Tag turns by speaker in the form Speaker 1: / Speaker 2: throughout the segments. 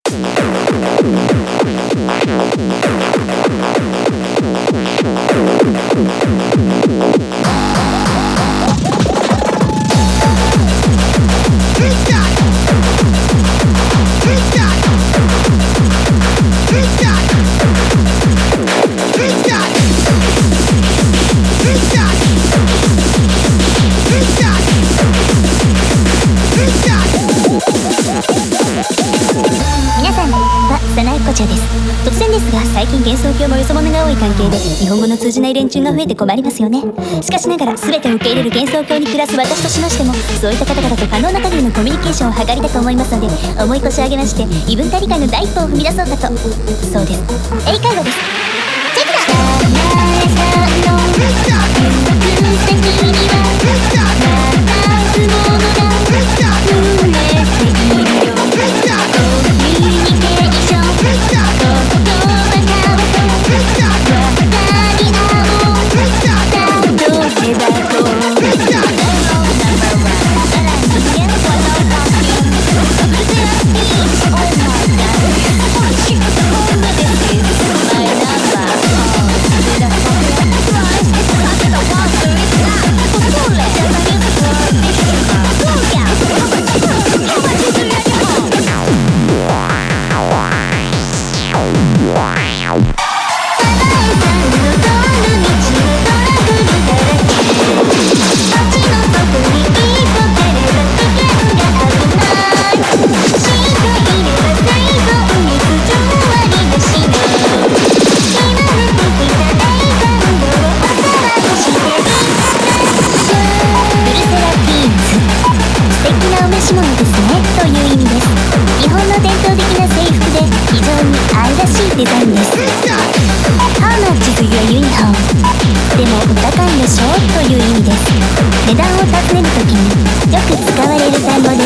Speaker 1: 突然ですが、最近幻想郷もよそ者が多い関係で日本語の通じない連中が増えて困りますよね。しかしながら全てを受け入れる幻想郷に暮らす私としましても、そういった方々と可能な限りのコミュニケーションを図りたく思いますので、思い越し上げまして異文化理解の第一歩を踏み出そうかと。そうです、英会話です。チェックだ。デザインです。How much is your uniform? でもお高いでしょという意味です。値段を尋ねるときによく使われる単語です。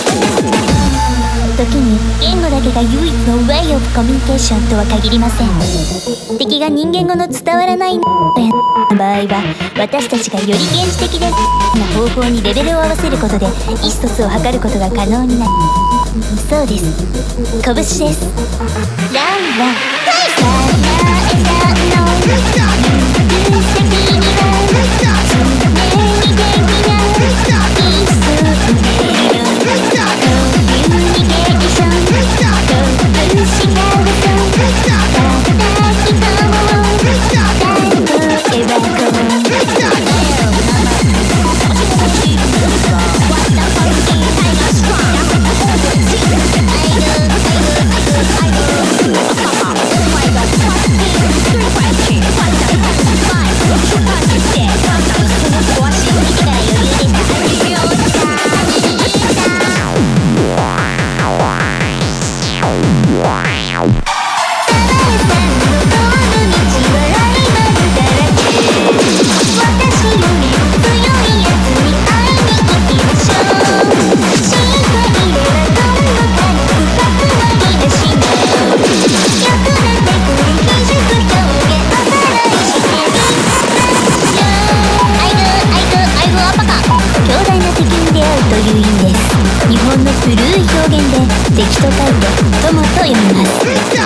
Speaker 1: 時に言語だけが唯一の way of communication とは限りません。敵が人間語の伝わらないの場合は、私たちがより原始的でな方法にレベルを合わせることで意思疎通を図ることが可能になる。そうです、拳です。ランラン古い表現で敵と書いて友と読みます。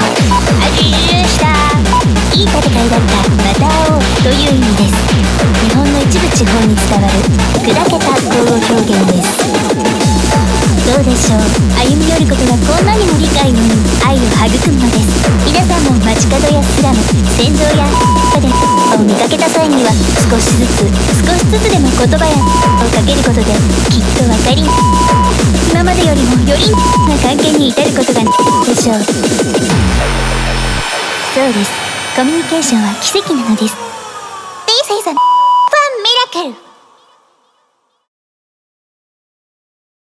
Speaker 1: いい戦いだった、また会おうという意味です。日本の一部地方に伝わる砕けた口語表現です。どうでしょう、歩み寄ることがこんなにも理解のいい愛を育むのです。皆さんも街角やスラム、戦場やでを見かけた際には少しずつでも言葉やをかけることできっと分かり今までよりもよりな関係に至ることがでしょう。そうです、コミュニケーションは奇跡なのです。This is a fun miracle!